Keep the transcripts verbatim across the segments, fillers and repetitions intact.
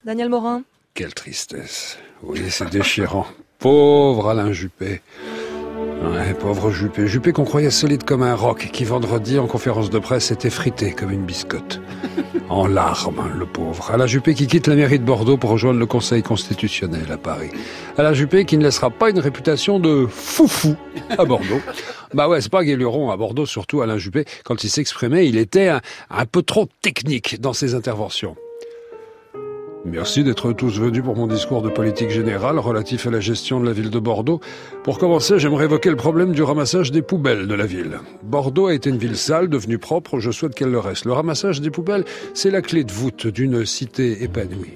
Daniel Morin. Quelle tristesse. Oui, c'est déchirant. Pauvre Alain Juppé. Ouais, pauvre Juppé. Juppé qu'on croyait solide comme un roc, qui vendredi, en conférence de presse, était frité comme une biscotte. En larmes, le pauvre. Alain Juppé qui quitte la mairie de Bordeaux pour rejoindre le Conseil constitutionnel à Paris. Alain Juppé qui ne laissera pas une réputation de foufou à Bordeaux. Bah ouais, c'est pas Guéluron à Bordeaux, surtout Alain Juppé. Quand il s'exprimait, il était un, un peu trop technique dans ses interventions. Merci d'être tous venus pour mon discours de politique générale relatif à la gestion de la ville de Bordeaux. Pour commencer, j'aimerais évoquer le problème du ramassage des poubelles de la ville. Bordeaux a été une ville sale, devenue propre, je souhaite qu'elle le reste. Le ramassage des poubelles, c'est la clé de voûte d'une cité épanouie.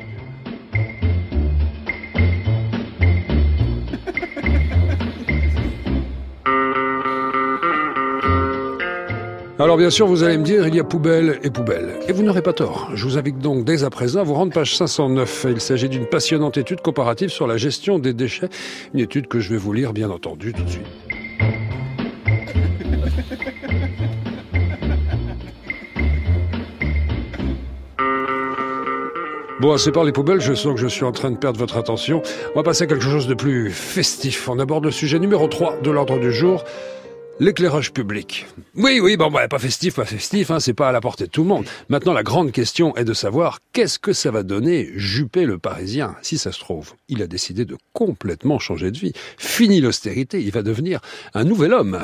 Alors bien sûr, vous allez me dire, il y a poubelle et poubelle. Et vous n'aurez pas tort. Je vous invite donc dès à présent à vous rendre page cinq cent neuf. Il s'agit d'une passionnante étude comparative sur la gestion des déchets. Une étude que je vais vous lire, bien entendu, tout de suite. Bon, assez par les poubelles, je sens que je suis en train de perdre votre attention. On va passer à quelque chose de plus festif. On aborde le sujet numéro trois de l'ordre du jour. L'éclairage public. Oui, oui, bon, bah, pas festif, pas festif, hein, c'est pas à la portée de tout le monde. Maintenant, la grande question est de savoir qu'est-ce que ça va donner Juppé le Parisien. Si ça se trouve, il a décidé de complètement changer de vie. Fini l'austérité, il va devenir un nouvel homme.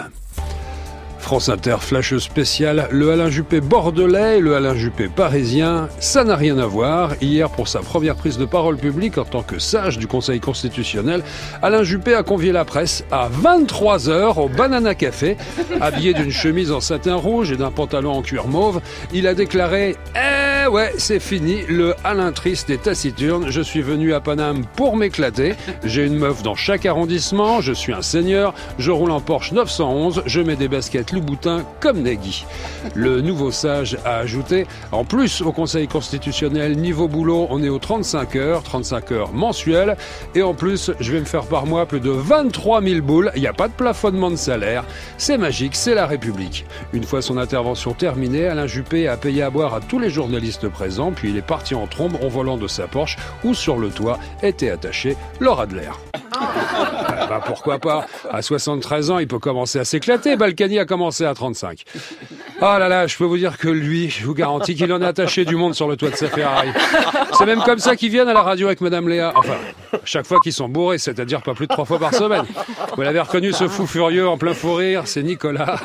France Inter, flash spécial, le Alain Juppé bordelais et le Alain Juppé parisien, ça n'a rien à voir. Hier, pour sa première prise de parole publique en tant que sage du Conseil constitutionnel, Alain Juppé a convié la presse à vingt-trois heures au Banana Café. Habillé d'une chemise en satin rouge et d'un pantalon en cuir mauve, il a déclaré « Eh ouais, c'est fini, le Alain triste et taciturne, je suis venu à Paname pour m'éclater. J'ai une meuf dans chaque arrondissement, je suis un seigneur, je roule en Porsche neuf cent onze, je mets des baskets Louboutin comme Nagui. » Le nouveau sage a ajouté « En plus, au Conseil constitutionnel, niveau boulot, on est aux trente-cinq heures, trente-cinq heures mensuelles. Et en plus, je vais me faire par mois plus de vingt-trois mille boules. Il n'y a pas de plafonnement de salaire. C'est magique, c'est la République. » Une fois son intervention terminée, Alain Juppé a payé à boire à tous les journalistes présents, puis il est parti en trombe au volant de sa Porsche, où sur le toit était attaché Laura Adler. Ah bah pourquoi pas. À soixante-treize ans, il peut commencer à s'éclater. Balkany a commencé à trente-cinq. Ah là là, je peux vous dire que lui, je vous garantis qu'il en a attaché du monde sur le toit de sa Ferrari. C'est même comme ça qu'ils viennent à la radio avec Madame Léa. Enfin, chaque fois qu'ils sont bourrés, c'est-à-dire pas plus de trois fois par semaine. Vous l'avez reconnu, ce fou furieux en plein fou rire, c'est Nicolas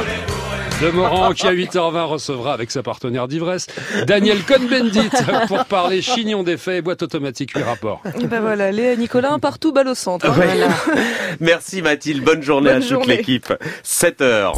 Demorand qui à huit heures vingt recevra avec sa partenaire d'ivresse Daniel Cohn-Bendit pour parler chignon d'effet et boîte automatique huit rapports. Et ben voilà, Léa et Nicolas, partout balle au centre. Hein. Ouais. Voilà. Merci Mathilde, bonne journée bonne à toute journée. L'équipe. sept heures.